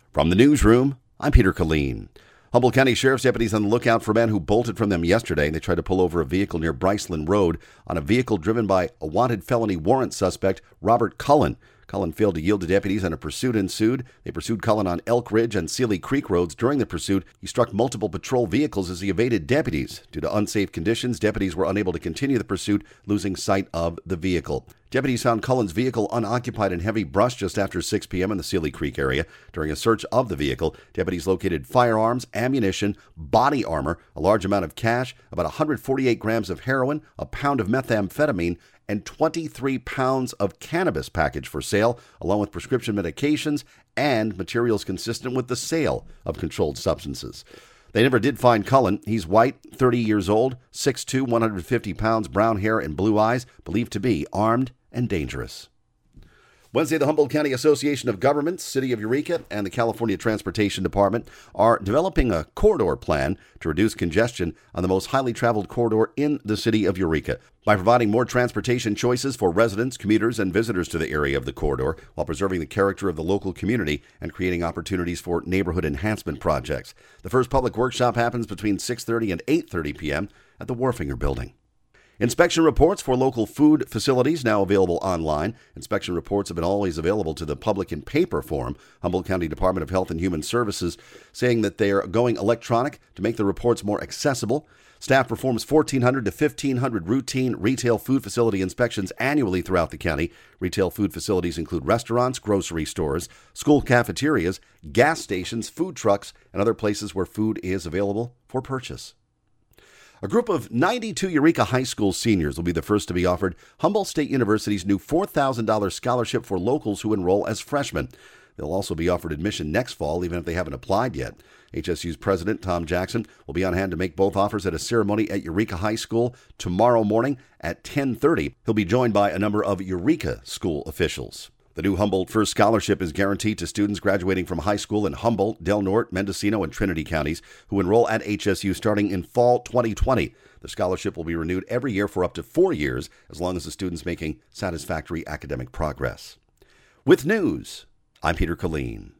From the newsroom, I'm Peter Killeen. Humboldt County Sheriff's deputies on the lookout for men who bolted from them yesterday. They tried to pull over a vehicle near Bryceland Road on a vehicle driven by a wanted felony warrant suspect, Robert Cullen. Cullen failed to yield to deputies and a pursuit ensued. They pursued Cullen on Elk Ridge and Sealy Creek roads. During the pursuit, he struck multiple patrol vehicles as he evaded deputies. Due to unsafe conditions, deputies were unable to continue the pursuit, losing sight of the vehicle. Deputies found Cullen's vehicle unoccupied in heavy brush just after 6 p.m. in the Sealy Creek area. During a search of the vehicle, deputies located firearms, ammunition, body armor, a large amount of cash, about 148 grams of heroin, a pound of methamphetamine, and 23 pounds of cannabis packaged for sale, along with prescription medications and materials consistent with the sale of controlled substances. They never did find Cullen. He's white, 30 years old, 6'2", 150 pounds, brown hair and blue eyes, believed to be armed and dangerous. Wednesday, the Humboldt County Association of Governments, City of Eureka, and the California Transportation Department are developing a corridor plan to reduce congestion on the most highly traveled corridor in the City of Eureka by providing more transportation choices for residents, commuters, and visitors to the area of the corridor while preserving the character of the local community and creating opportunities for neighborhood enhancement projects. The first public workshop happens between 6:30 and 8:30 p.m. at the Warfinger Building. Inspection reports for local food facilities now available online. Inspection reports have been always available to the public in paper form. Humboldt County Department of Health and Human Services saying that they are going electronic to make the reports more accessible. Staff performs 1,400 to 1,500 routine retail food facility inspections annually throughout the county. Retail food facilities include restaurants, grocery stores, school cafeterias, gas stations, food trucks, and other places where food is available for purchase. A group of 92 Eureka High School seniors will be the first to be offered Humboldt State University's new $4,000 scholarship for locals who enroll as freshmen. They'll also be offered admission next fall, even if they haven't applied yet. HSU's president, Tom Jackson, will be on hand to make both offers at a ceremony at Eureka High School tomorrow morning at 10:30. He'll be joined by a number of Eureka school officials. The new Humboldt First Scholarship is guaranteed to students graduating from high school in Humboldt, Del Norte, Mendocino, and Trinity counties who enroll at HSU starting in fall 2020. The scholarship will be renewed every year for up to 4 years, as long as the student's making satisfactory academic progress. With news, I'm Peter Killeen.